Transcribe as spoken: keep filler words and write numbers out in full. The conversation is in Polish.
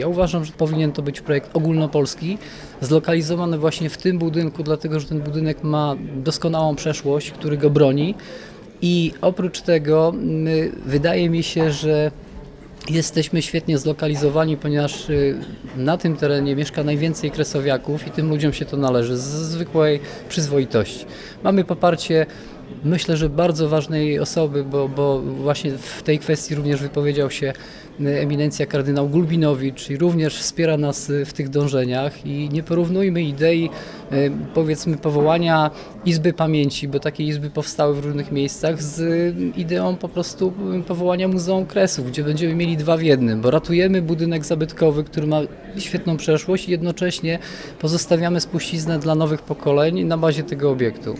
Ja uważam, że powinien to być projekt ogólnopolski, zlokalizowany właśnie w tym budynku, dlatego że ten budynek ma doskonałą przeszłość, który go broni i oprócz tego y, wydaje mi się, że jesteśmy świetnie zlokalizowani, ponieważ y, na tym terenie mieszka najwięcej kresowiaków i tym ludziom się to należy z zwykłej przyzwoitości. Mamy poparcie, myślę, że bardzo ważnej osoby, bo, bo właśnie w tej kwestii również wypowiedział się eminencja kardynał Gulbinowicz i również wspiera nas w tych dążeniach i nie porównujmy idei, powiedzmy, powołania Izby Pamięci, bo takie izby powstały w różnych miejscach, z ideą po prostu powołania Muzeum Kresów, gdzie będziemy mieli dwa w jednym, bo ratujemy budynek zabytkowy, który ma świetną przeszłość i jednocześnie pozostawiamy spuściznę dla nowych pokoleń na bazie tego obiektu.